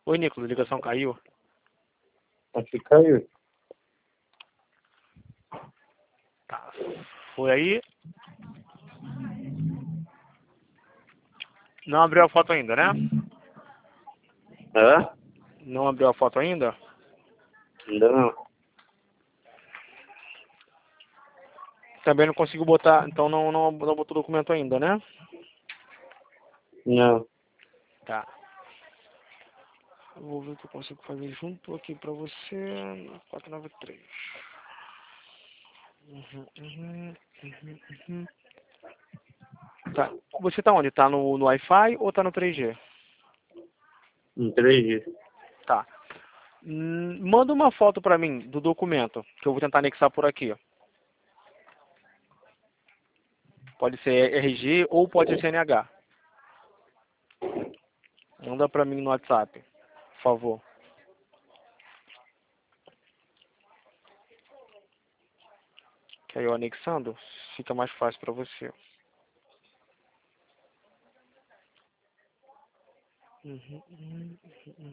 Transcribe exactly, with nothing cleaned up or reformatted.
Oi, Nicolas, a ligação caiu. Acho que caiu. Tá. Foi aí. Não abriu a foto ainda, né? Hã? Não abriu a foto ainda? Ainda não. Também não conseguiu botar, então não, não, não botou o documento ainda, né? Não. Tá. Eu vou ver o que eu consigo fazer junto aqui pra você. quatrocentos e noventa e três. Uhum, uhum, uhum, uhum. Tá. Você tá onde? Tá no, no Wi-Fi ou tá no três G? Em três dias. Tá. Hum, manda uma foto pra mim do documento, que eu vou tentar anexar por aqui. Pode ser R G ou pode ser C N H. Manda pra mim no WhatsApp, por favor. Que aí eu anexando, fica mais fácil pra você. Uhum, uhum, uhum.